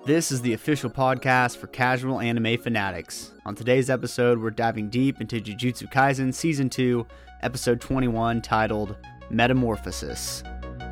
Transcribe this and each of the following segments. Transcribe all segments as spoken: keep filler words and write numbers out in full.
This is the official podcast for casual anime fanatics. On today's episode, we're diving deep into Jujutsu Kaisen Season two, Episode twenty-one, titled Metamorphosis.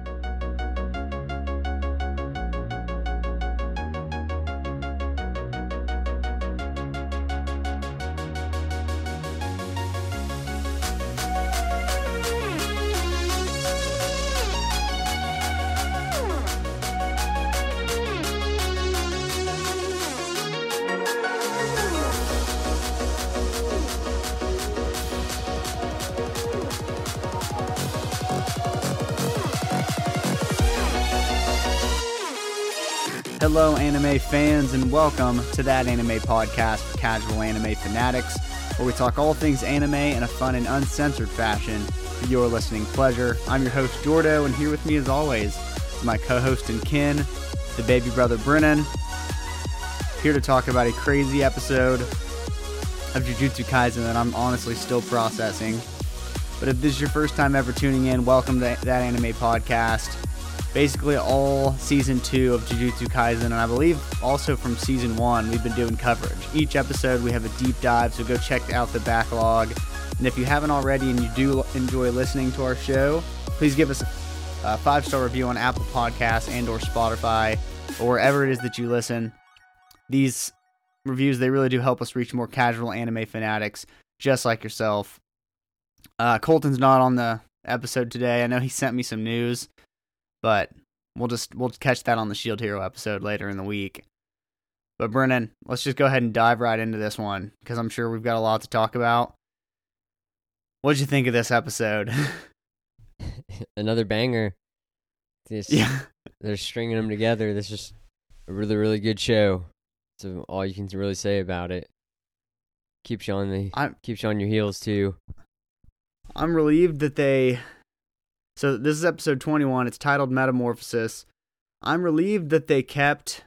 Hello anime fans and welcome to That Anime Podcast for casual anime fanatics, where we talk all things anime in a fun and uncensored fashion for your listening pleasure. I'm your host Jordo, and here with me as always is my co-host and kin, the baby brother Brennan, here to talk about a crazy episode of Jujutsu Kaisen that I'm honestly still processing. But if this is your first time ever tuning in, welcome to That Anime Podcast. Basically all Season two of Jujutsu Kaisen, and I believe also from Season one, we've been doing coverage. Each episode we have a deep dive, so go check out the backlog. And if you haven't already and you do enjoy listening to our show, please give us a five-star review on Apple Podcasts and or Spotify, or wherever it is that you listen. These reviews, they really do help us reach more casual anime fanatics, just like yourself. Uh, Colton's not on the episode today. I know he sent me some news, but we'll just we'll catch that on the Shield Hero episode later in the week. But Brennan, let's just go ahead and dive right into this one, because I'm sure we've got a lot to talk about. What'd you think of this episode? Another banger. Just, yeah. They're stringing them together. This is a really, really good show. So all you can really say about it. Keeps you on the I'm, keeps you on your heels too. I'm relieved that they... So this is episode twenty-one. It's titled Metamorphosis. I'm relieved that they kept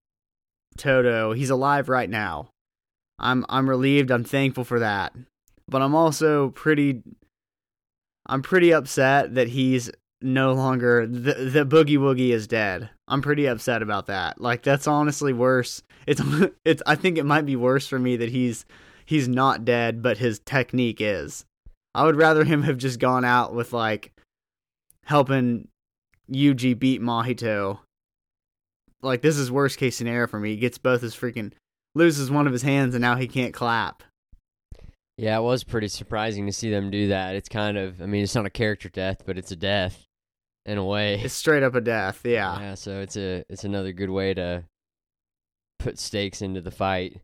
Todo. He's alive right now. I'm I'm relieved. I'm thankful for that. But I'm also pretty I'm pretty upset that he's no longer the the Boogie Woogie is dead. I'm pretty upset about that. Like, that's honestly worse. It's it's I think it might be worse for me that he's he's not dead, but his technique is. I would rather him have just gone out with, like, helping Yuji beat Mahito. Like, this is worst case scenario for me. He gets both his freaking... loses one of his hands and now he can't clap. Yeah, it was pretty surprising to see them do that. It's kind of... I mean, it's not a character death, but it's a death, in a way. It's straight up a death, yeah. Yeah, so it's a it's another good way to put stakes into the fight.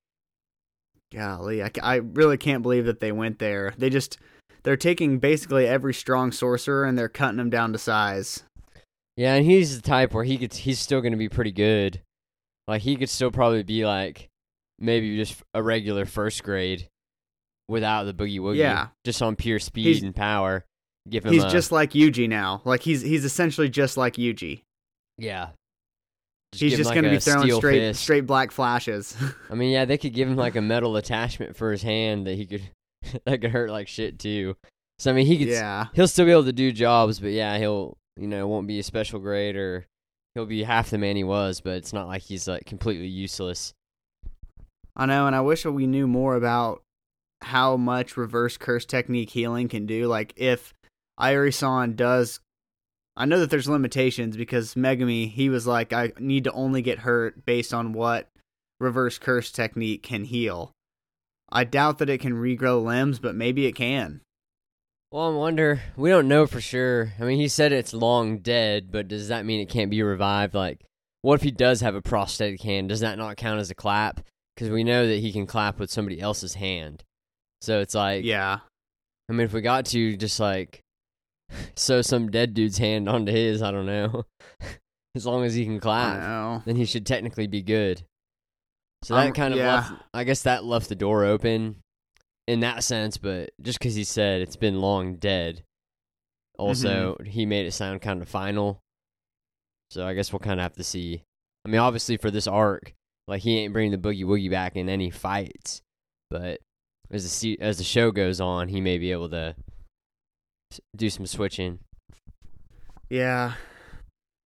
Golly, I, I really can't believe that they went there. They just... They're taking basically every strong sorcerer and they're cutting them down to size. Yeah, and he's the type where he could, he's still going to be pretty good. Like, he could still probably be, like, maybe just a regular first grade without the Boogie Woogie. Yeah. Just on pure speed he's, and power. Give him He's a, just like Yuji now. Like, he's he's essentially just like Yuji. Yeah. Just he's just like going to be throwing straight fist. straight black flashes. I mean, yeah, they could give him, like, a metal attachment for his hand that he could... that could hurt like shit too. So I mean, he could. Yeah. He'll still be able to do jobs, but yeah, he'll you know won't be a special grade or he'll be half the man he was. But it's not like he's like completely useless. I know, and I wish we knew more about how much reverse curse technique healing can do. Like, if Airi-san does, I know that there's limitations because Megumi, he was like, I need to only get hurt based on what reverse curse technique can heal. I doubt that it can regrow limbs, but maybe it can. Well, I wonder. We don't know for sure. I mean, he said it's long dead, but does that mean it can't be revived? Like, what if he does have a prosthetic hand? Does that not count as a clap? Because we know that he can clap with somebody else's hand. So it's like... Yeah. I mean, if we got to just, like, sew some dead dude's hand onto his, I don't know. As long as he can clap, then he should technically be good. So that um, kind of yeah. left, I guess that left the door open in that sense, but just because he said it's been long dead, also, mm-hmm. he made it sound kind of final. So I guess we'll kind of have to see. I mean, obviously for this arc, like, he ain't bringing the Boogie Woogie back in any fights, but as the, as the show goes on, he may be able to do some switching. Yeah.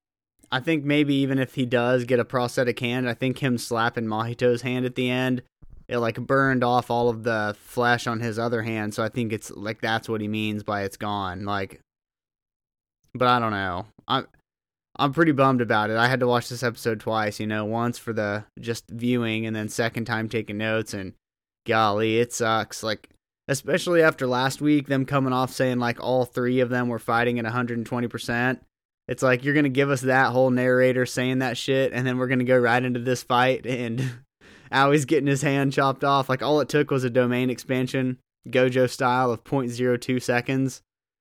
I think maybe even if he does get a prosthetic hand, I think him slapping Mahito's hand at the end, it like burned off all of the flesh on his other hand. So I think it's like that's what he means by it's gone. Like, but I don't know. I'm I'm pretty bummed about it. I had to watch this episode twice. You know, once for the just viewing, and then second time taking notes. And golly, it sucks. Like, especially after last week, them coming off saying like all three of them were fighting at one hundred twenty percent. It's like you're going to give us that whole narrator saying that shit, and then we're going to go right into this fight, and Aui's getting his hand chopped off. Like, all it took was a domain expansion, Gojo style, of zero point zero two seconds.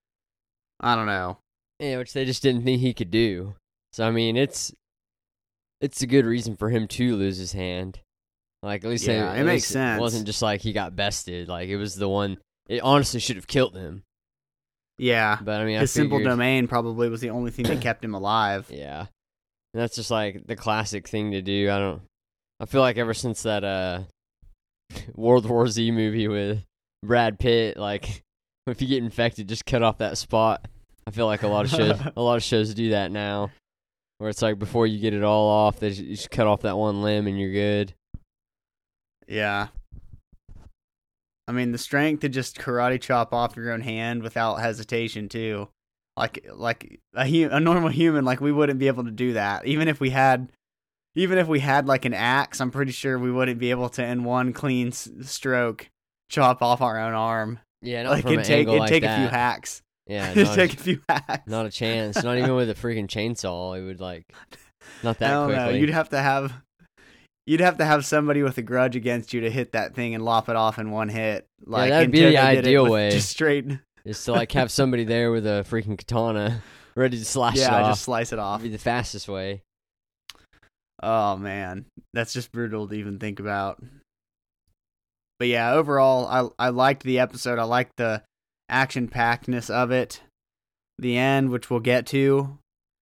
I don't know. Yeah, which they just didn't think he could do. So, I mean, it's it's a good reason for him to lose his hand. Like, at least yeah, they, it at makes least sense. It wasn't just like he got bested. Like, it was the one, it honestly should have killed him. Yeah, but I mean, his I figured, simple domain probably was the only thing that kept him alive. Yeah, and that's just like the classic thing to do. I don't. I feel like ever since that uh, World War Z movie with Brad Pitt, like if you get infected, just cut off that spot. I feel like a lot of shows, a lot of shows do that now, where it's like before you get it all off, they just, you just cut off that one limb and you're good. Yeah. I mean, the strength to just karate chop off your own hand without hesitation, too. Like, like a, a normal human, like, we wouldn't be able to do that. Even if we had, even if we had, like, an axe, I'm pretty sure we wouldn't be able to, in one clean s- stroke, chop off our own arm. Yeah, not like, from it'd an take, angle it'd like take that. a few hacks. Yeah, it'd not take a, a few hacks. Not a chance. Not even with a freaking chainsaw. It would, like, not that I don't quickly. know. You'd have to have... You'd have to have somebody with a grudge against you to hit that thing and lop it off in one hit. Like, yeah, that'd be the Nintendo did it ideal with way. Just straight. Is to like have somebody there with a freaking katana ready to slash it Yeah, off. just slice it off. That'd be the fastest way. Oh man, that's just brutal to even think about. But yeah, overall, I I liked the episode. I liked the action-packedness of it. The end, which we'll get to.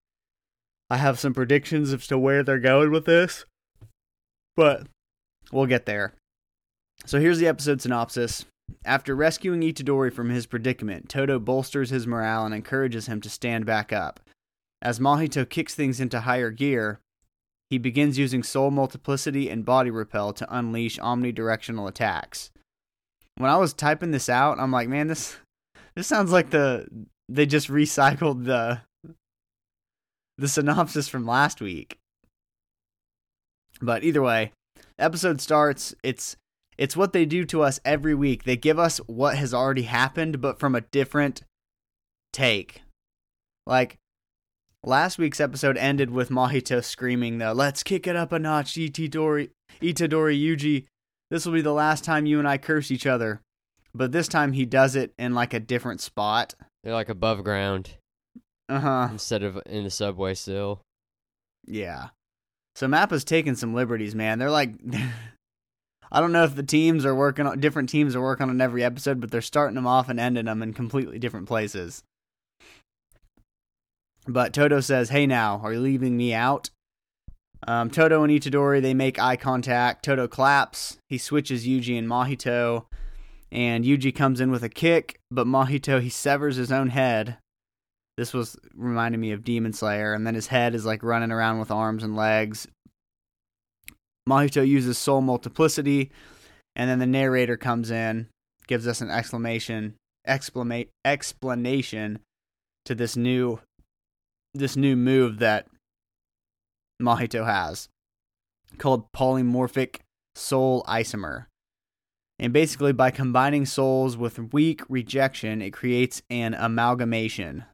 I have some predictions as to where they're going with this. But we'll get there. So here's the episode synopsis. After rescuing Itadori from his predicament, Todo bolsters his morale and encourages him to stand back up. As Mahito kicks things into higher gear, he begins using soul multiplicity and body repel to unleash omnidirectional attacks. When I was typing this out, I'm like, man, this this sounds like the they just recycled the the synopsis from last week. But either way, episode starts, it's it's what they do to us every week. They give us what has already happened, but from a different take. Like, last week's episode ended with Mahito screaming the, "Let's kick it up a notch, Itadori, Itadori Yuji. This will be the last time you and I curse each other." But this time he does it in like a different spot. They're like above ground. Uh-huh. Instead of in the subway still. Yeah. So Mappa's taking some liberties, man. They're like, I don't know if the teams are working on, different teams are working on every episode, but they're starting them off and ending them in completely different places. But Todo says, "Hey now, are you leaving me out?" Um, Todo and Itadori, they make eye contact. Todo claps. He switches Yuji and Mahito. And Yuji comes in with a kick, but Mahito, he severs his own head. This was reminding me of Demon Slayer, and then his head is like running around with arms and legs. Mahito uses soul multiplicity, and then the narrator comes in, gives us an exclamation, exclama- explanation to this new, this new move that Mahito has, called polymorphic soul isomer. And basically, by combining souls with weak rejection, it creates an amalgamation.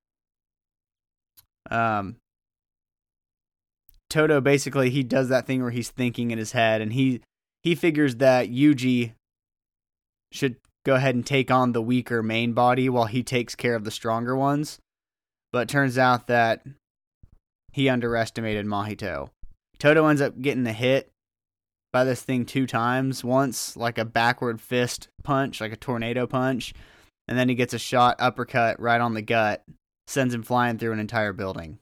Um, Todo basically, he does that thing where he's thinking in his head, and he he figures that Yuji should go ahead and take on the weaker main body while he takes care of the stronger ones. But it turns out that he underestimated Mahito. Todo ends up getting a hit by this thing two times. Once, like a backward fist punch, like a tornado punch, and then he gets a shot uppercut right on the gut. Sends him flying through an entire building.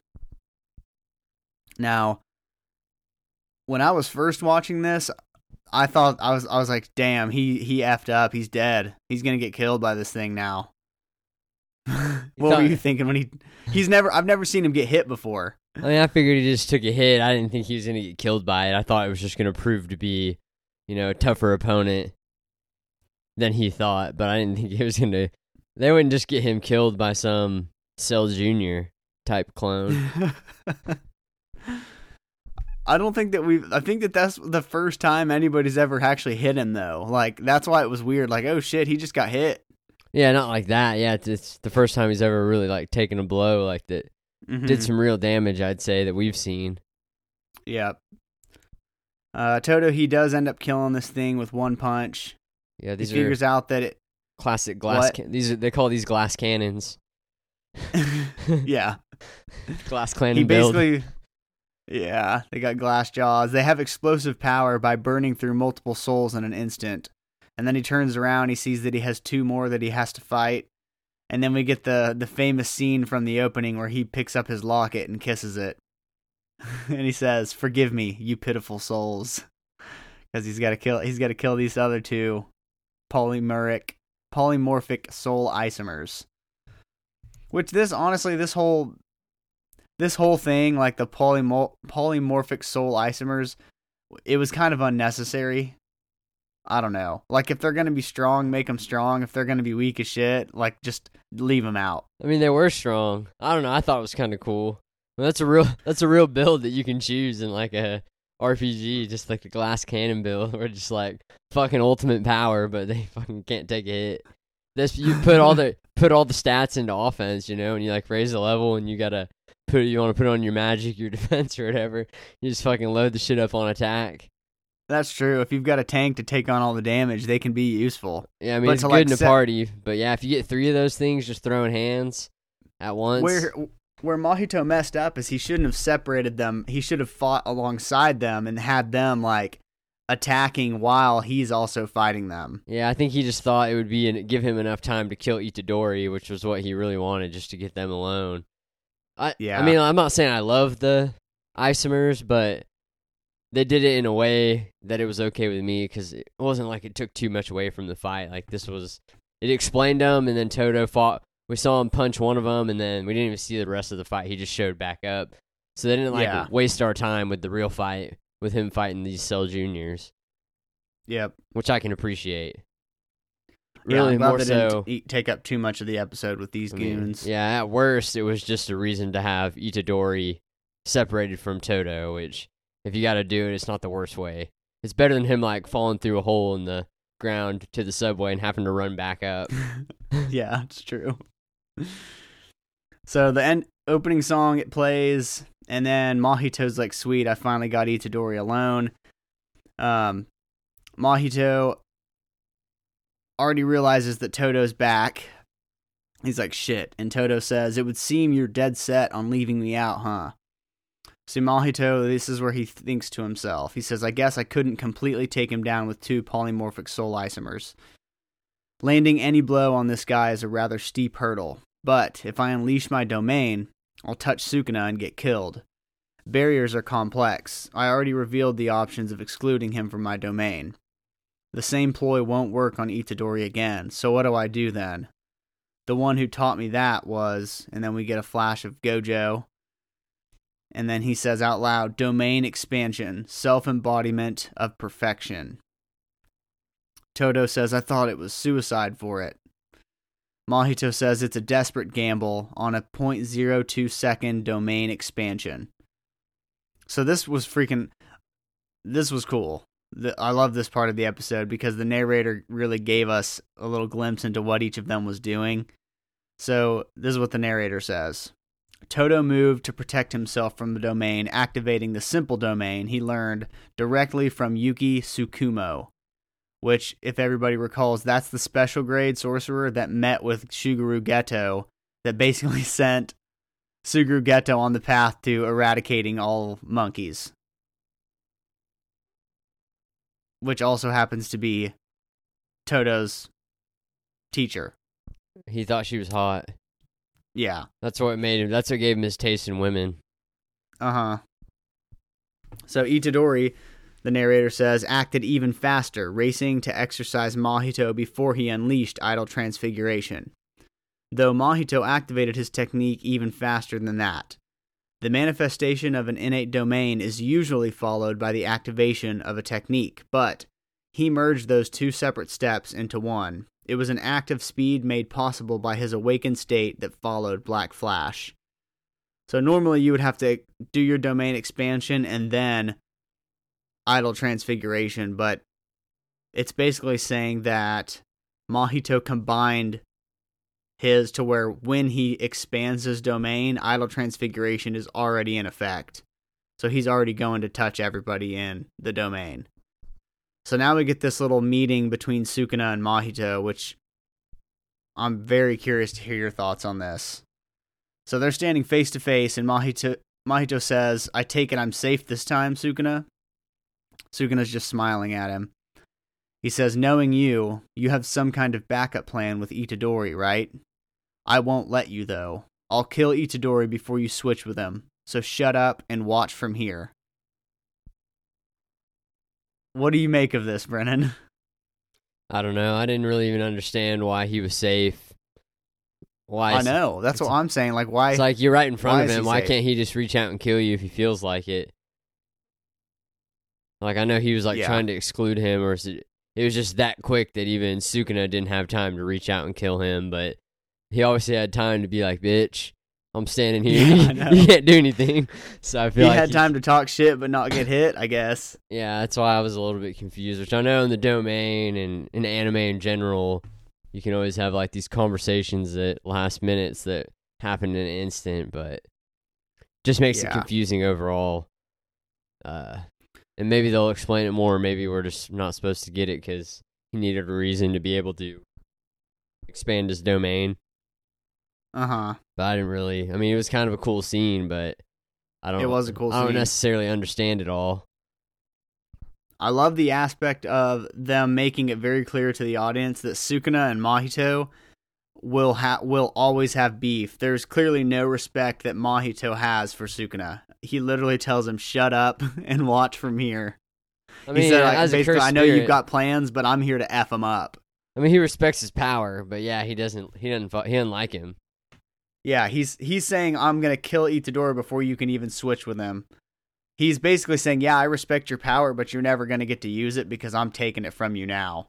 Now, when I was first watching this, I thought I was I was like, damn, he he effed up. He's dead. He's gonna get killed by this thing now. What thought, were you thinking when he? He's never. I've never seen him get hit before. I mean, I figured he just took a hit. I didn't think he was going to get killed by it. I thought it was just going to prove to be, you know, a tougher opponent than he thought. But I didn't think he was going to... They wouldn't just get him killed by some Cell Junior type clone. I don't think that we've... I think that that's the first time anybody's ever actually hit him, though. Like, that's why it was weird. Like, oh, shit, he just got hit. Yeah, not like that. Yeah, it's, it's the first time he's ever really, like, taken a blow like that. Mm-hmm. Did some real damage, I'd say, that we've seen. Yeah. Uh, Todo, he does end up killing this thing with one punch. Yeah, these he figures are out that it... Classic glass... Can- these are They call these glass cannons. Yeah. Glass cannon he build. basically... Yeah, they got glass jaws. They have explosive power by burning through multiple souls in an instant. And then he turns around, he sees that he has two more that he has to fight. And then we get the, the famous scene from the opening where he picks up his locket and kisses it. And he says, "Forgive me, you pitiful souls." Because he's got to kill he's got to kill these other two polymeric polymorphic soul isomers. Which this honestly this whole this whole thing, like the polymor- polymorphic soul isomers, it was kind of unnecessary. I don't know. Like, if they're going to be strong, make them strong. If they're going to be weak as shit, like, just leave them out. I mean, they were strong. I don't know. I thought it was kind of cool. I mean, that's a real that's a real build that you can choose in, like, a R P G, just like the glass cannon build, where just, like, fucking ultimate power, but they fucking can't take a hit. This You put all the put all the stats into offense, you know, and you, like, raise the level, and you got to put you want to put on your magic, your defense, or whatever. You just fucking load the shit up on attack. That's true. If you've got a tank to take on all the damage, they can be useful. Yeah, I mean, but it's good like in a set- party. But yeah, if you get three of those things just throwing hands at once. Where where Mahito messed up is he shouldn't have separated them. He should have fought alongside them and had them, like, attacking while he's also fighting them. Yeah, I think he just thought it would be an, give him enough time to kill Itadori, which was what he really wanted, just to get them alone. I, yeah. I mean, I'm not saying I love the isomers, but... They did it in a way that it was okay with me because it wasn't like it took too much away from the fight. Like, this was, it explained them, and then Todo fought. We saw him punch one of them, and then we didn't even see the rest of the fight. He just showed back up. So they didn't like yeah. waste our time with the real fight, with him fighting these Cell Juniors. Yep. Which I can appreciate. Yeah, Really, I'm glad more they so. didn't eat, take up too much of the episode with these I mean, goons. yeah, at worst, it was just a reason to have Itadori separated from Todo, which. If you got to do it, it's not the worst way. It's better than him, like, falling through a hole in the ground to the subway and having to run back up. Yeah, it's true. So the end opening song, it plays, and then Mahito's like, "Sweet, I finally got Itadori alone." Um, Mahito already realizes that Todo's back. He's like, "Shit." And Todo says, "It would seem you're dead set on leaving me out, huh?" See, Mahito, this is where he thinks to himself. He says, "I guess I couldn't completely take him down with two polymorphic soul isomers. Landing any blow on this guy is a rather steep hurdle, but if I unleash my domain, I'll touch Sukuna and get killed. Barriers are complex. I already revealed the options of excluding him from my domain. The same ploy won't work on Itadori again, so what do I do then? The one who taught me that was..." And then we get a flash of Gojo. And then he says out loud, "Domain expansion, self-embodiment of perfection." Todo says, "I thought it was suicide for it." Mahito says it's a desperate gamble on a zero point zero two second domain expansion. So this was freaking, this was cool. The, I love this part of the episode because the narrator really gave us a little glimpse into what each of them was doing. So this is what the narrator says. Todo moved to protect himself from the domain, activating the simple domain he learned directly from Yuki Tsukumo, which, if everybody recalls, that's the special grade sorcerer that met with Shuguru Geto that basically sent Suguru Geto on the path to eradicating all monkeys, which also happens to be Todo's teacher. He thought she was hot. Yeah. That's what made him, that's what gave him his taste in women. Uh-huh. So Itadori, the narrator says, acted even faster, racing to exercise Mahito before he unleashed Idol Transfiguration. Though Mahito activated his technique even faster than that. The manifestation of an innate domain is usually followed by the activation of a technique, but he merged those two separate steps into one. It was an act of speed made possible by his awakened state that followed Black Flash. So normally you would have to do your domain expansion and then idle transfiguration, but it's basically saying that Mahito combined his to where when he expands his domain, idle transfiguration is already in effect. So he's already going to touch everybody in the domain. So now we get this little meeting between Sukuna and Mahito, which I'm very curious to hear your thoughts on this. So they're standing face to face, and Mahito, Mahito says, "I take it I'm safe this time, Sukuna?" Sukuna's just smiling at him. He says, "Knowing you, you have some kind of backup plan with Itadori, right? I won't let you, though. I'll kill Itadori before you switch with him, so shut up and watch from here." What do you make of this, Brennan? I don't know. I didn't really even understand why he was safe. Why? I know. That's what I'm saying. Like, why? It's like you're right in front why of is him. he Why safe? can't he just reach out and kill you if he feels like it? Like, I know he was like Yeah. trying to exclude him, or is it, it was just that quick that even Sukuna didn't have time to reach out and kill him. But he obviously had time to be like, "Bitch, I'm standing here. Yeah, I you, know. you can't do anything." So I feel He like had he- time to talk shit but not get hit, I guess. Yeah, that's why I was a little bit confused. Which I know in the domain and in anime in general, you can always have like these conversations that last minutes that happen in an instant, but just makes it Yeah. confusing overall. Uh, and maybe they'll explain it more. Maybe we're just not supposed to get it because he needed a reason to be able to expand his domain. Uh-huh. But I didn't really. I mean, it was kind of a cool scene, but I don't. It was a cool I don't scene. necessarily understand it all. I love the aspect of them making it very clear to the audience that Sukuna and Mahito will ha- will always have beef. There's clearly no respect that Mahito has for Sukuna. He literally tells him, "Shut up and watch from here." I mean, he said, like, as a basically, cursed "I know spirit, you've got plans, but I'm here to F him up." I mean, he respects his power, but yeah, he doesn't. He doesn't. fu- He doesn't like him. Yeah, he's he's saying, "I'm gonna kill Itadori before you can even switch with him." He's basically saying, "Yeah, I respect your power, but you're never gonna get to use it because I'm taking it from you now."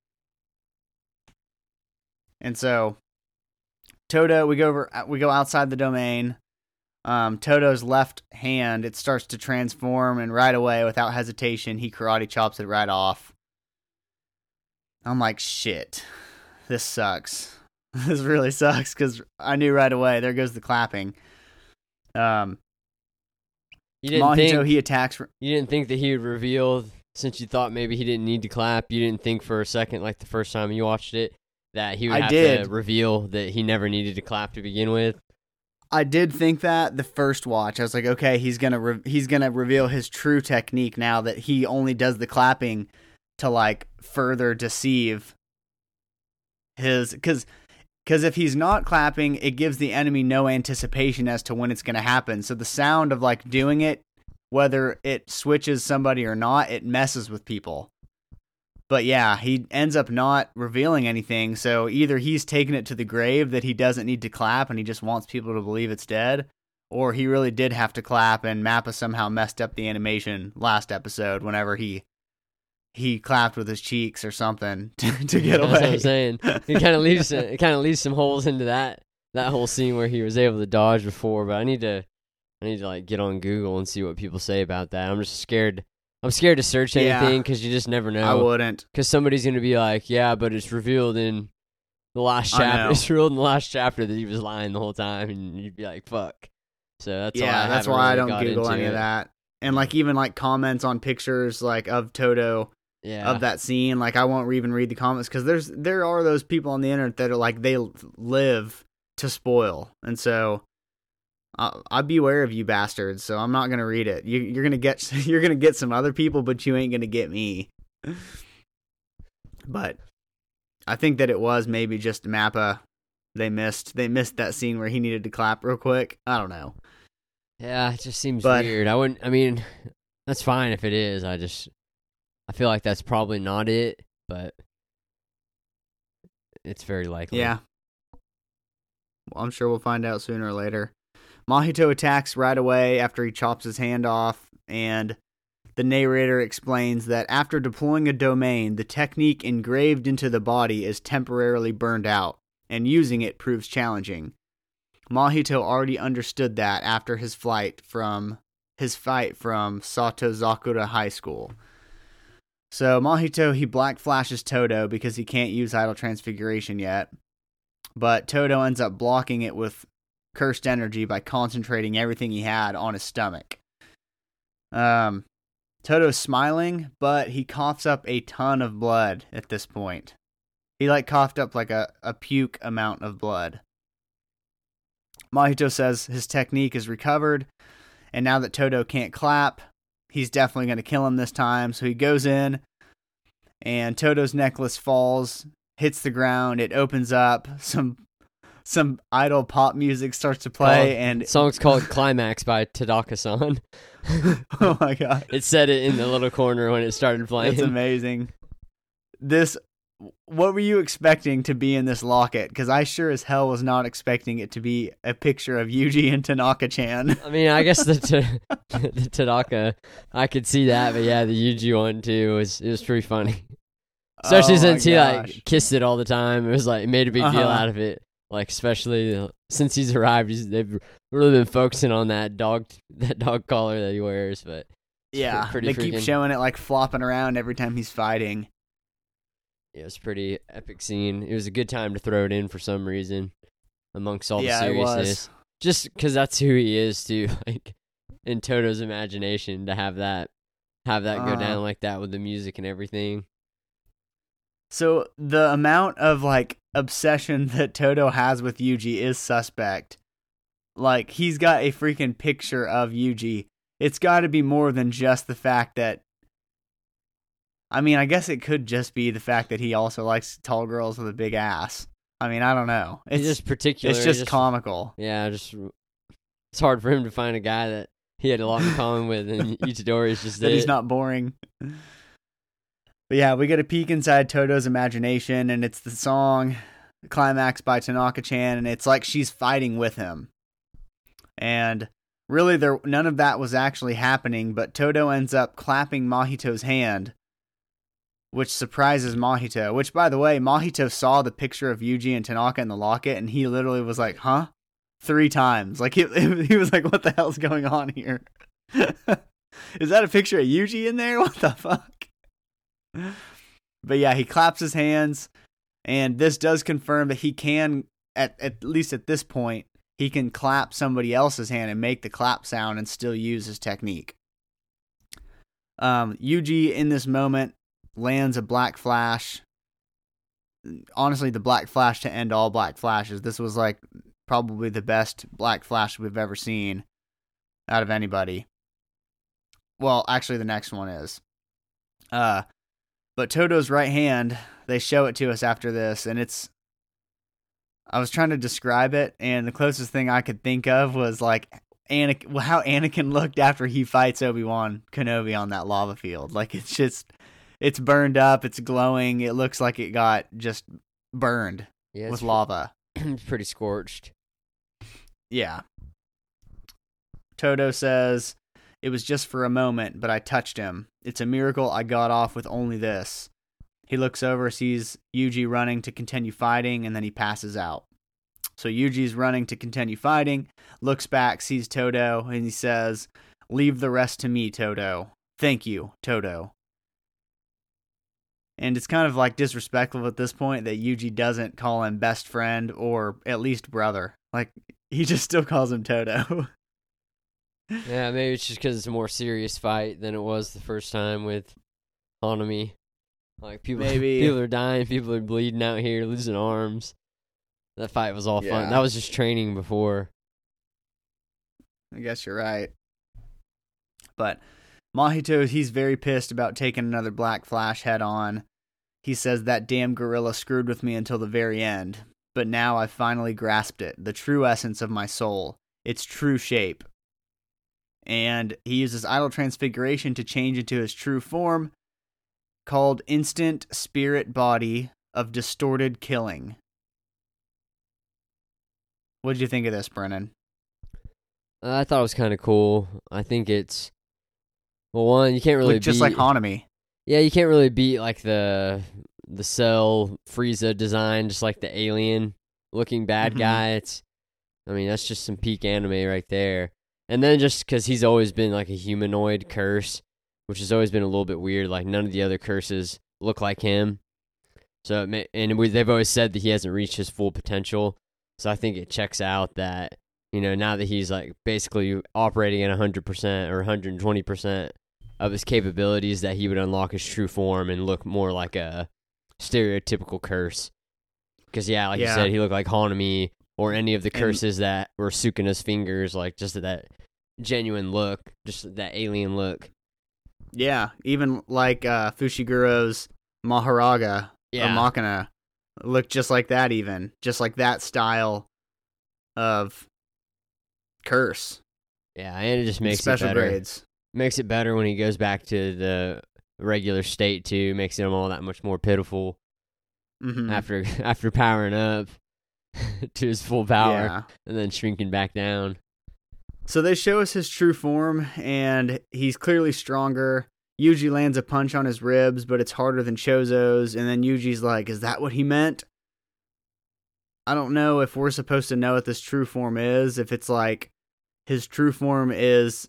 And so, Todo, we go over, we go outside the domain. Um, Todo's left hand, it starts to transform, and right away, without hesitation, he karate chops it right off. I'm like, shit, this sucks. This really sucks because I knew right away. There goes the clapping. Um, You didn't Mahito, think he attacks. For, you didn't think that he would reveal, since you thought maybe he didn't need to clap. You didn't think for a second, like the first time you watched it, that he would I have did. to reveal that he never needed to clap to begin with. I did think that the first watch. I was like, okay, he's gonna re- he's gonna reveal his true technique now that he only does the clapping to like further deceive his because. Because if he's not clapping, it gives the enemy no anticipation as to when it's going to happen. So the sound of like doing it, whether it switches somebody or not, it messes with people. But yeah, he ends up not revealing anything. So either he's taken it to the grave that he doesn't need to clap and he just wants people to believe it's dead, or he really did have to clap and Mappa somehow messed up the animation last episode whenever he he clapped with his cheeks or something to, to get That's away. what I'm saying. It kind of leaves it kind of leaves some holes into that that whole scene where he was able to dodge before. But I need to I need to like get on Google and see what people say about that. I'm just scared. I'm scared to search Yeah. anything because you just never know. I wouldn't. Because somebody's gonna be like, yeah, but it's revealed in the last I know. chapter. It's revealed in the last chapter that he was lying the whole time, and you'd be like, fuck. So that's why yeah, I that's haven't why I really don't got Google into any it. of that. And like even like comments on pictures like of Todo Yeah, of that scene, like I won't even read the comments because there's there are those people on the internet that are like they live to spoil, and so I I beware of you bastards. So I'm not gonna read it. You, you're gonna get you're gonna get some other people, but you ain't gonna get me. But I think that it was maybe just Mappa. They missed they missed that scene where he needed to clap real quick. I don't know. yeah, it just seems But- weird. I wouldn't. I mean, that's fine if it is. I just I feel like that's probably not it, but it's very likely. Yeah. Well, I'm sure we'll find out sooner or later. Mahito attacks right away after he chops his hand off, and the narrator explains that after deploying a domain, the technique engraved into the body is temporarily burned out, and using it proves challenging. Mahito already understood that after his flight from his fight from Satozakura High School. So Mahito, he black flashes Todo because he can't use Idle Transfiguration yet, but Todo ends up blocking it with cursed energy by concentrating everything he had on his stomach. Um, Todo's smiling, but he coughs up a ton of blood at this point. He like coughed up like a, a puke amount of blood. Mahito says his technique is recovered, and now that Todo can't clap, he's definitely going to kill him this time. So he goes in, and Todo's necklace falls, hits the ground, it opens up, some some idle pop music starts to play, oh, and the song's called Climax by Tadaka-san. Oh my god. It said it in the little corner when it started playing. It's amazing. This, what were you expecting to be in this locket? Because I sure as hell was not expecting it to be a picture of Yuji and Tanaka-chan. I mean, I guess the t- the Tanaka, I could see that, but yeah, the Yuji one too was it was pretty funny. Especially Oh since my he gosh. like kissed it all the time. It was like made a big deal Uh-huh. out of it. Like especially uh, since he's arrived, he's, they've really been focusing on that dog that dog collar that he wears. But Yeah, pretty they keep freaking- showing it like flopping around every time he's fighting. it was a pretty epic scene. It was a good time to throw it in for some reason, amongst all Yeah, the it was. seriousness. Just because that's who he is too. Like in Toto's imagination, to have that have that go Uh-huh. down like that with the music and everything. So the amount of like obsession that Todo has with Yuji is suspect. Like he's got a freaking picture of Yuji. It's got to be more than just the fact that. I mean, I guess it could just be the fact that he also likes tall girls with a big ass. I mean, I don't know. It's It's just particular. it's just, comical. Yeah, just it's hard for him to find a guy that he had a lot in common with, and Itadori's just That it. he's not boring. But yeah, we get a peek inside Todo's imagination, and it's the song Climax by Tanaka-chan, and it's like she's fighting with him. And really, there none of that was actually happening, but Todo ends up clapping Mahito's hand, which surprises Mahito. Which, by the way, Mahito saw the picture of Yuji and Tanaka in the locket, and he literally was like, huh? Three times. Like, he, he was like, what the hell's going on here? Is that a picture of Yuji in there? What the fuck? But yeah, he claps his hands, and this does confirm that he can, at at least at this point, he can clap somebody else's hand and make the clap sound and still use his technique. Um, Yuji, in this moment, lands a black flash. Honestly, the black flash to end all black flashes. This was like probably the best black flash we've ever seen out of anybody. Well, actually, the next one is. Uh, but Todo's right hand, they show it to us after this, and it's. I was trying to describe it, and the closest thing I could think of was like Anakin, how Anakin looked after he fights Obi-Wan Kenobi on that lava field. Like, it's just, it's burned up, it's glowing, it looks like it got just burned Yeah, with it's lava. pre- pretty scorched. Yeah. Todo says, it was just for a moment, but I touched him. It's a miracle I got off with only this. He looks over, sees Yuji running to continue fighting, and then he passes out. So Yuji's running to continue fighting, looks back, sees Todo, and he says, leave the rest to me, Todo. Thank you, Todo. And it's kind of like disrespectful at this point that Yuji doesn't call him best friend or at least brother. Like, he just still calls him Todo. Yeah, maybe it's just because it's a more serious fight than it was the first time with Hanami. Like people, Maybe. people are dying, people are bleeding out here, losing arms. That fight was all Yeah. fun. That was just training before. I guess you're right. But Mahito, he's very pissed about taking another Black Flash head on. He says that damn gorilla screwed with me until the very end. But now I've finally grasped it, the true essence of my soul, its true shape. And he uses Idle Transfiguration to change into his true form, called Instant Spirit Body of Distorted Killing. What did you think of this, Brennan? Uh, I thought it was kind of cool. I think it's well, one you can't really Looked just beat, like Hanami. Yeah, you can't really beat like the the Cell Frieza design, just like the alien looking bad Mm-hmm. guy. It's, I mean, that's just some peak anime right there. And then just because he's always been like a humanoid curse, which has always been a little bit weird. Like none of the other curses look like him. So it may, and we, they've always said that he hasn't reached his full potential. So I think it checks out that, you know, now that he's like basically operating at one hundred percent or one hundred twenty percent of his capabilities, that he would unlock his true form and look more like a stereotypical curse. Because, yeah, like Yeah. you said, he looked like Hanami or any of the curses and, that were Sukuna's fingers, like just that genuine look, just that alien look. Yeah, even like uh, Fushiguro's Maharaga Yeah. or Machina looked just like that even. Just like that style of curse. Yeah, and it just makes special it better. grades. Makes it better when he goes back to the regular state, too. Makes him all that much more pitiful Mm-hmm. after after powering up to his full power Yeah. and then shrinking back down. So they show us his true form, and he's clearly stronger. Yuji lands a punch on his ribs, but it's harder than Chozo's, and then Yuji's like, is that what he meant? I don't know if we're supposed to know what this true form is, if it's like his true form is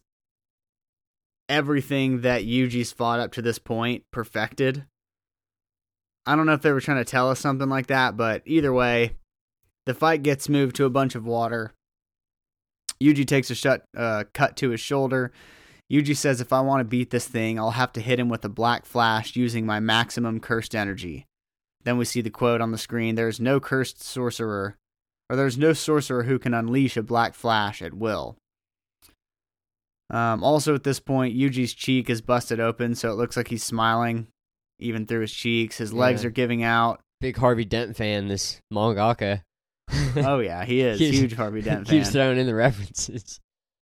everything that Yuji's fought up to this point perfected. I don't know if they were trying to tell us something like that, but either way, the fight gets moved to a bunch of water. Yuji takes a shut, uh, cut to his shoulder. Yuji says, if I want to beat this thing, I'll have to hit him with a black flash using my maximum cursed energy. Then we see the quote on the screen, there's no cursed sorcerer, or there's no sorcerer who can unleash a black flash at will. Um, also at this point, Yuji's cheek is busted open, so it looks like he's smiling, even through his cheeks. His legs Yeah. are giving out. Big Harvey Dent fan, this mangaka. Oh yeah, he is. Keeps- Huge Harvey Dent fan. Keeps throwing in the references.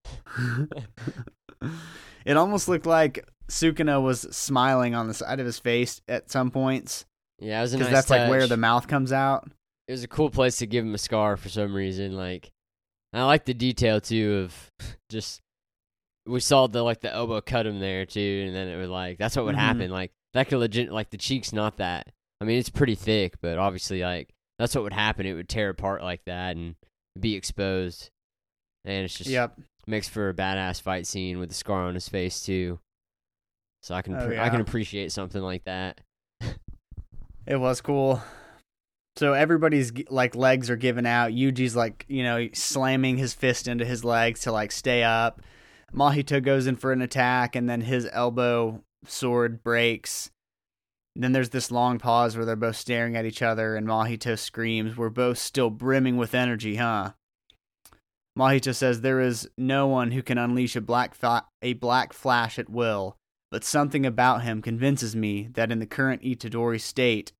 It almost looked like Sukuna was smiling on the side of his face at some points. Yeah, it was a Because nice that's like where touch. the mouth comes out. It was a cool place to give him a scar for some reason. Like, I like the detail too of just we saw the like the elbow cut him there too, and then it was like that's what would Mhm. happen. Like that could legit like the cheek's not that. I mean, it's pretty thick, but obviously like that's what would happen. It would tear apart like that and be exposed, and it's just Yep. makes for a badass fight scene with the scar on his face too. So I can Oh, pre- yeah. I can appreciate something like that. It was cool. So everybody's g- like legs are giving out. Yuji's like, you know, slamming his fist into his legs to like stay up. Mahito goes in for an attack, and then his elbow sword breaks. Then there's this long pause where they're both staring at each other, and Mahito screams, "We're both still brimming with energy, huh?" Mahito says there is no one who can unleash a black fa- a black flash at will, but something about him convinces me that in the current Itadori state,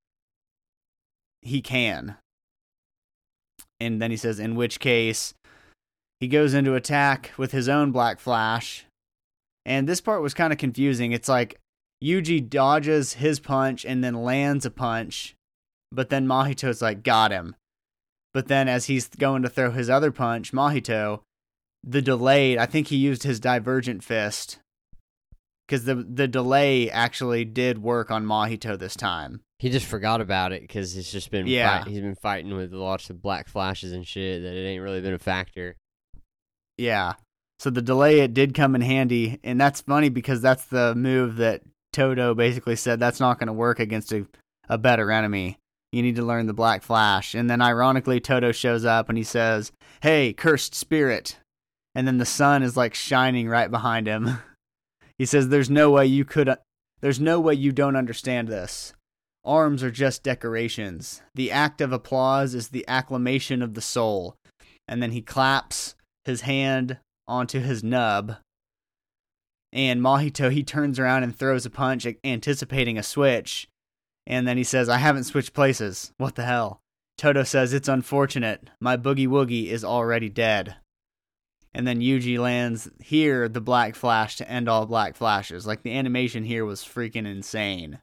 he can. And then he says, in which case, he goes into attack with his own black flash. And this part was kind of confusing. It's like Yuji dodges his punch and then lands a punch, but then Mahito's like, got him. But then as he's going to throw his other punch, Mahito, the delayed, I think he used his divergent fist, because the the delay actually did work on Mahito this time. He just forgot about it because it's just been Yeah. fight- he's been fighting with lots of black flashes and shit that it ain't really been a factor. Yeah. So the delay, it did come in handy, and that's funny because that's the move that Todo basically said that's not going to work against a, a better enemy. You need to learn the Black Flash. And then ironically, Todo shows up and he says, hey, cursed spirit. And then the sun is like shining right behind him. He says, there's no way you could, there's no way you don't understand this. Arms are just decorations. The act of applause is the acclamation of the soul. And then he claps his hand onto his nub. And Mahito, he turns around and throws a punch, anticipating a switch. And then he says, I haven't switched places. What the hell? Todo says, it's unfortunate. My boogie woogie is already dead. And then Yuji lands here the Black Flash to end all Black Flashes. Like, the animation here was freaking insane.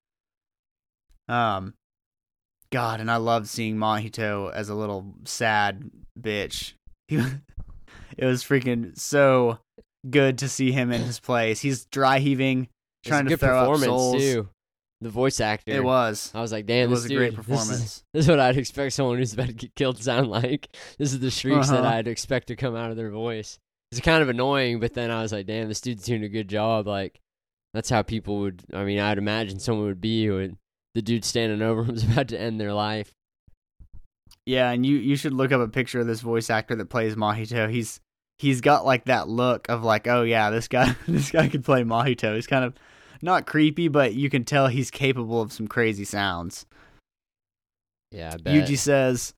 Um, God, and I loved seeing Mahito as a little sad bitch. He, It was freaking so good to see him in his place. He's dry heaving, trying to good throw up performance souls. too. The voice actor. It was. I was like, damn, it this was a dude, great This performance. is, this is what I'd expect someone who's about to get killed to sound like. This is the shrieks Uh-huh. that I'd expect to come out of their voice. It's kind of annoying, but then I was like, damn, this dude's doing a good job. Like, that's how people would, I mean, I'd imagine someone would be when the dude standing over him is about to end their life. Yeah, and you, you should look up a picture of this voice actor that plays Mahito. He's he's got like that look of like, oh yeah, this guy this guy could play Mahito. He's kind of not creepy, but you can tell he's capable of some crazy sounds. Yeah, I bet. Yuji says,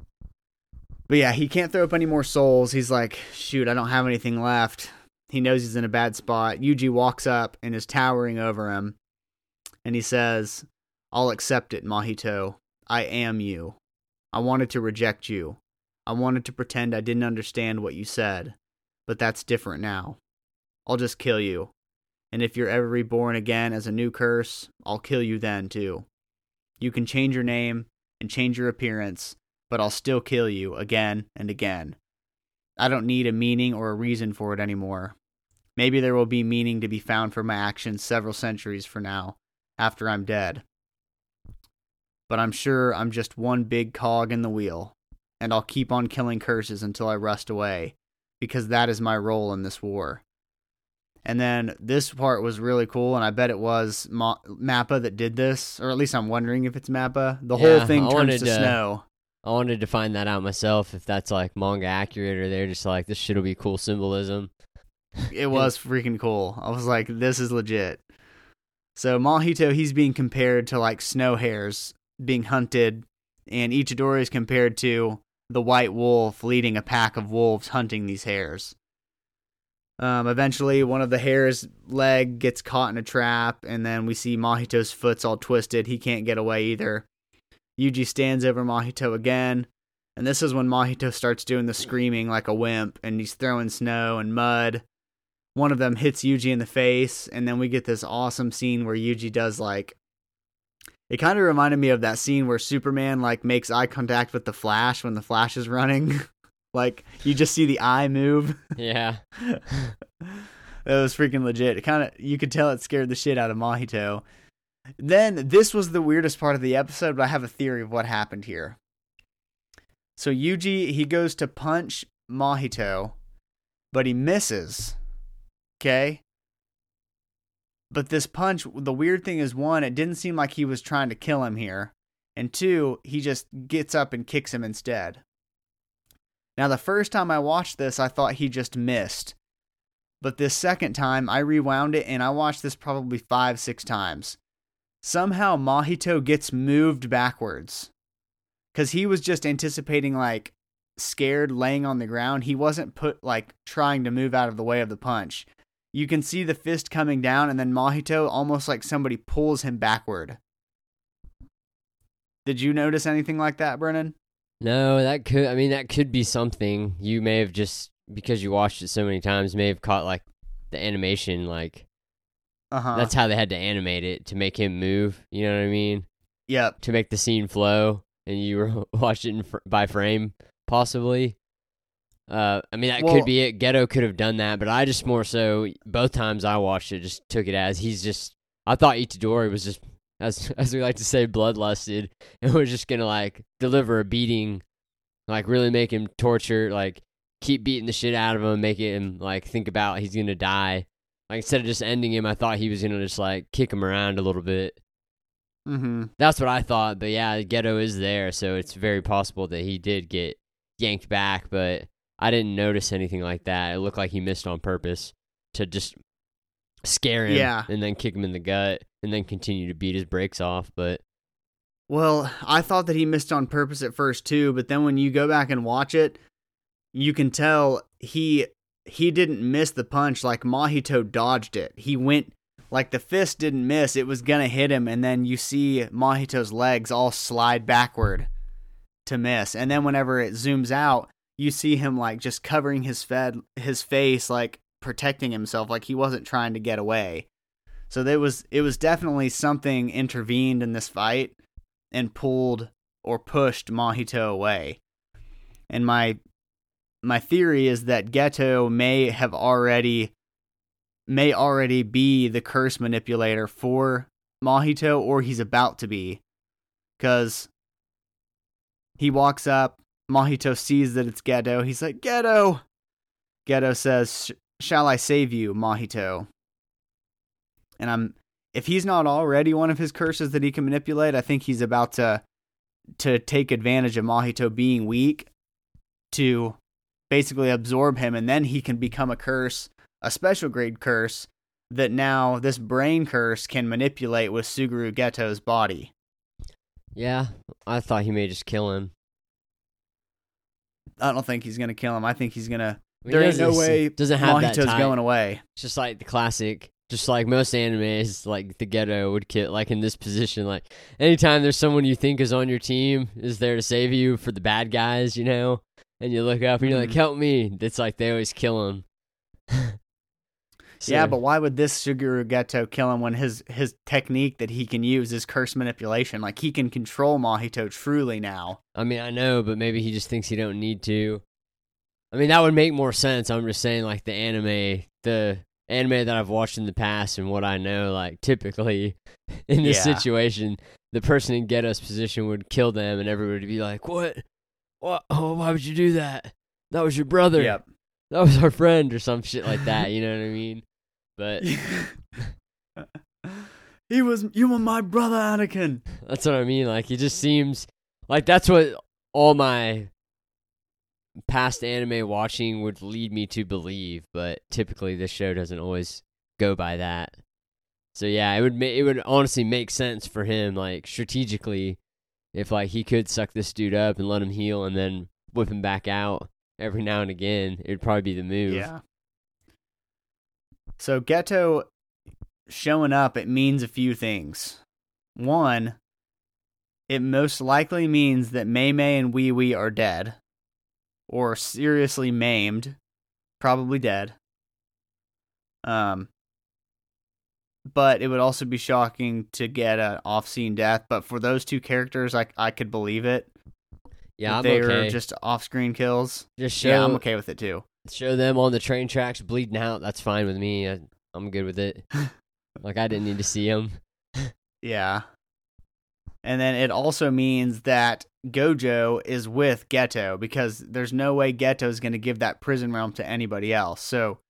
but yeah, he can't throw up any more souls. He's like, shoot, I don't have anything left. He knows he's in a bad spot. Yuji walks up and is towering over him, and he says, I'll accept it, Mahito. I am you. I wanted to reject you. I wanted to pretend I didn't understand what you said, but that's different now. I'll just kill you. And if you're ever reborn again as a new curse, I'll kill you then too. You can change your name and change your appearance, but I'll still kill you again and again. I don't need a meaning or a reason for it anymore. Maybe there will be meaning to be found for my actions several centuries from now, after I'm dead. But I'm sure I'm just one big cog in the wheel, and I'll keep on killing curses until I rust away, because that is my role in this war. And then this part was really cool, and I bet it was Ma- Mappa that did this, or at least I'm wondering if it's Mappa. The Yeah, whole thing I turns wanted to to- snow. I wanted to find that out myself, if that's like manga accurate or they're just like, this shit'll be cool symbolism. It was freaking cool. I was like, this is legit. So Mahito, he's being compared to like snow hares being hunted, and Ichidori is compared to the white wolf leading a pack of wolves hunting these hares. Um, eventually, one of the hare's leg gets caught in a trap, and then we see Mahito's foot's all twisted. He can't get away either. Yuji stands over Mahito again, and this is when Mahito starts doing the screaming like a wimp, and he's throwing snow and mud. One of them hits Yuji in the face, and then we get this awesome scene where Yuji does like, it kind of reminded me of that scene where Superman like makes eye contact with the Flash when the Flash is running. Like, you just see the eye move. Yeah. That was freaking legit. It kind of, you could tell it scared the shit out of Mahito. Then, this was the weirdest part of the episode, but I have a theory of what happened here. So Yuji, he goes to punch Mahito, but he misses. Okay? But this punch, the weird thing is, one, it didn't seem like he was trying to kill him here. And two, he just gets up and kicks him instead. Now, the first time I watched this, I thought he just missed. But this second time, I rewound it, and I watched this probably five, six times. Somehow, Mahito gets moved backwards. Because he was just anticipating, like, scared, laying on the ground. He wasn't put, like, trying to move out of the way of the punch. You can see the fist coming down, and then Mahito, almost like somebody pulls him backward. Did you notice anything like that, Brennan? No, that could, I mean, that could be something. You may have just, because you watched it so many times, may have caught, like, the animation, like, Uh-huh. that's how they had to animate it, to make him move, you know what I mean? Yep. To make the scene flow, and you were watched it in fr- by frame, possibly. Uh, I mean, that Well- could be it. Ghetto could have done that, but I just more so, both times I watched it, just took it as he's just, I thought Itadori was just, as as we like to say, bloodlusted, and was just gonna, like, deliver a beating, like, really make him torture, like, keep beating the shit out of him, make him, like, think about he's gonna die. Like, instead of just ending him, I thought he was gonna just, like, kick him around a little bit. Mm-hmm. That's what I thought, but yeah, Ghetto is there, so it's very possible that he did get yanked back, but I didn't notice anything like that. It looked like he missed on purpose to just scare him, Yeah. and then kick him in the gut, and then continue to beat his brakes off, but Well, I thought that he missed on purpose at first too, but then when you go back and watch it, you can tell he he didn't miss the punch, like Mahito dodged it. He went, like the fist didn't miss, it was gonna hit him, and then you see Mahito's legs all slide backward to miss. And then whenever it zooms out, you see him like just covering his fed his face, like protecting himself, like he wasn't trying to get away. So there was it was definitely something intervened in this fight and pulled or pushed Mahito away. And my my theory is that Geto may have already may already be the curse manipulator for Mahito, or he's about to be, because he walks up, Mahito sees that it's Geto, he's like, Geto! Geto says, shall I save you, Mahito? And I'm, if he's not already one of his curses that he can manipulate, I think he's about to to take advantage of Mahito being weak to basically absorb him, and then he can become a curse, a special grade curse, that now this brain curse can manipulate with Suguru Geto's body. Yeah, I thought he may just kill him. I don't think he's going to kill him. I think he's going to... I mean, there ain't no way doesn't have Mahito's that type. going away. It's just like the classic, just like most animes, like the Geto would kill, like in this position, like anytime there's someone you think is on your team is there to save you for the bad guys, you know, and you look up and you're like, help me. It's like they always kill him. So, yeah, but why would this Suguru Geto kill him when his, his technique that he can use is curse manipulation? Like, he can control Mahito truly now. I mean, I know, but maybe he just thinks he don't need to. I mean, that would make more sense. I'm just saying, like, the anime, the anime that I've watched in the past and what I know, like, typically in this Yeah. situation, the person in Geto's position would kill them and everybody would be like, what? What? Oh, why would you do that? That was your brother. Yep. That was our friend or some shit like that, you know what I mean? But he was, you were my brother, Anakin. that's what I mean. Like, it just seems like that's what all my past anime watching would lead me to believe. But typically, this show doesn't always go by that. So yeah, it would ma- it would honestly make sense for him, like strategically, if like he could suck this dude up and let him heal, and then whip him back out every now and again. It'd probably be the move. Yeah. So Geto showing up, it means a few things. One, it most likely means that Mei Mei and Wee Wee are dead. Or seriously maimed. Probably dead. Um, but it would also be shocking to get an off-scene death. But for those two characters, I, I could believe it. Yeah, I'm they okay. are just off-screen kills. Just show, Yeah, I'm okay with it too. show them on the train tracks bleeding out. That's fine with me. I, I'm good with it. Like, I didn't need to see them. Yeah. And then it also means that Gojo is with Geto, because there's no way Geto is going to give that prison realm to anybody else. So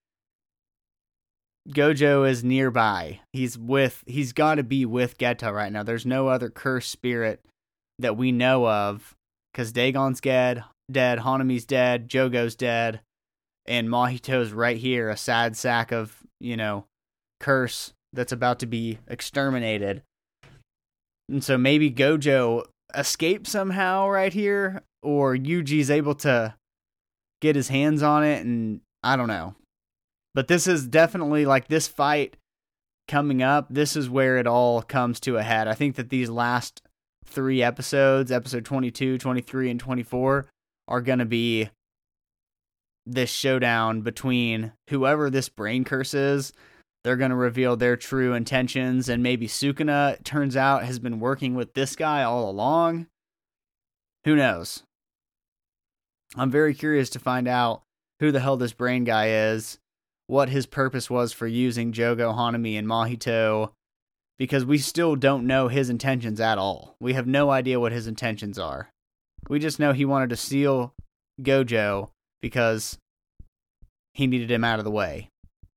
Gojo is nearby. He's with, he's got to be with Geto right now. There's no other cursed spirit that we know of, because Dagon's dead, dead, Hanami's dead, Jogo's dead, and Mahito's right here, a sad sack of, you know, curse that's about to be exterminated. And so maybe Gojo escapes somehow right here, or Yuji's able to get his hands on it, and I don't know. But this is definitely, like, this fight coming up, this is where it all comes to a head. I think that these last three episodes, episode twenty-two, twenty-three, and twenty-four, are going to be this showdown between whoever this brain curse is. They're going to reveal their true intentions, and maybe Sukuna, it turns out, has been working with this guy all along. Who knows? I'm very curious to find out who the hell this brain guy is, what his purpose was for using Jogo, Hanami, and Mahito, because we still don't know his intentions at all. We have no idea what his intentions are. We just know he wanted to steal Gojo because he needed him out of the way.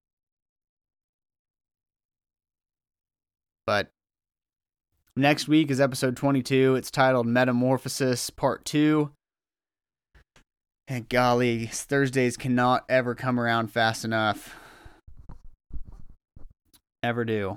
But next week is episode twenty-two. It's titled Metamorphosis Part two. And golly, Thursdays cannot ever come around fast enough. Ever do.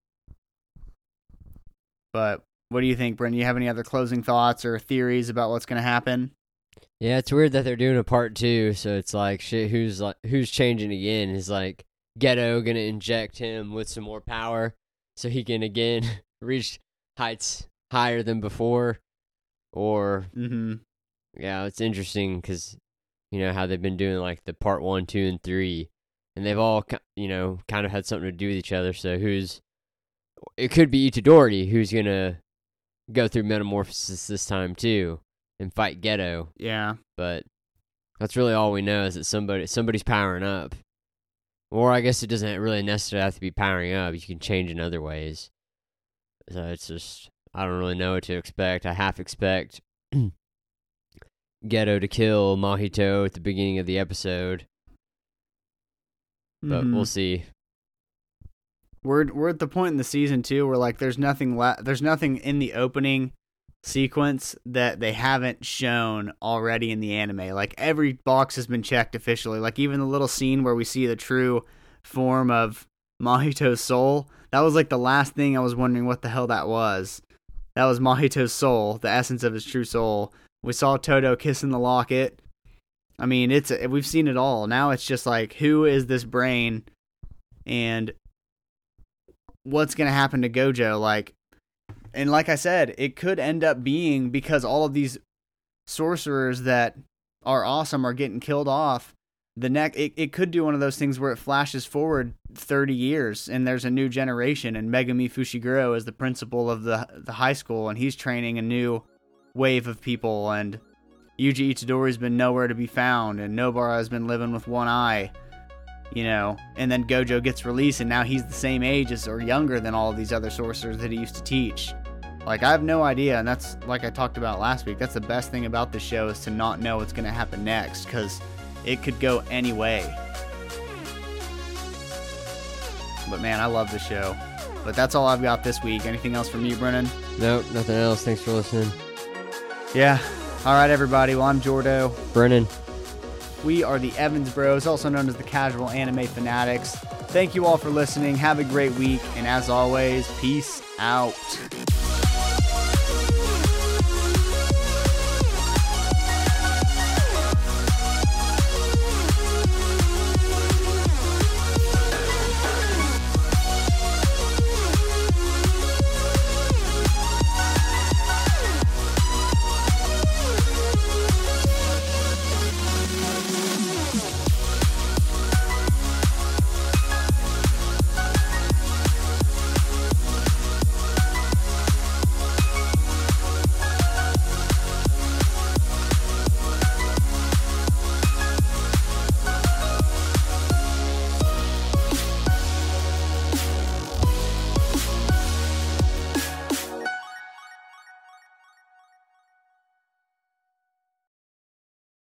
But what do you think, Brendan? Do you have any other closing thoughts or theories about what's going to happen? Yeah, it's weird that they're doing a part two, so it's like, shit, who's like, who's changing again? Is like Geto gonna inject him with some more power so he can again reach heights higher than before? Or, Mm-hmm. yeah, it's interesting because, you know, how they've been doing like the part one, two, and three, and they've all, you know, kind of had something to do with each other. So who's, it could be Itadori who's gonna go through metamorphosis this time too and fight Geto. Yeah. But That's really all we know is that somebody somebody's powering up. Or I guess it doesn't really necessarily have to be powering up. You can change in other ways. So it's just, I don't really know what to expect. I half expect Geto to kill Mahito at the beginning of the episode. But Mhm. we'll see. We're we're at the point in the season too where like there's nothing la- there's nothing in the opening sequence that they haven't shown already in the anime. Like every box has been checked officially. Like even the little scene where we see the true form of Mahito's soul, that was like the last thing I was wondering what the hell that was. That was Mahito's soul, the essence of his true soul. We saw Todo kissing the locket. I mean, it's we've seen it all. Now it's just like, who is this brain and what's going to happen to Gojo? Like, and like I said, it could end up being because all of these sorcerers that are awesome are getting killed off. The neck, it, it could do one of those things where it flashes forward thirty years and there's a new generation, and Megumi Fushiguro is the principal of the the high school, and he's training a new wave of people, and Yuji Itadori's been nowhere to be found, and Nobara has been living with one eye. You know, and then Gojo gets released, and now he's the same age as or younger than all of these other sorcerers that he used to teach. Like, I have no idea, and that's, like I talked about last week, that's the best thing about this show is to not know what's going to happen next, because it could go any way. But man, I love the show. But that's all I've got this week. Anything else from you, Brennan? Nope, nothing else. Thanks for listening. Yeah. All right, everybody. Well, I'm Jordo. Brennan. We are the Evans Bros, also known as the Casual Anime Fanatics. Thank you all for listening. Have a great week. And as always, peace out.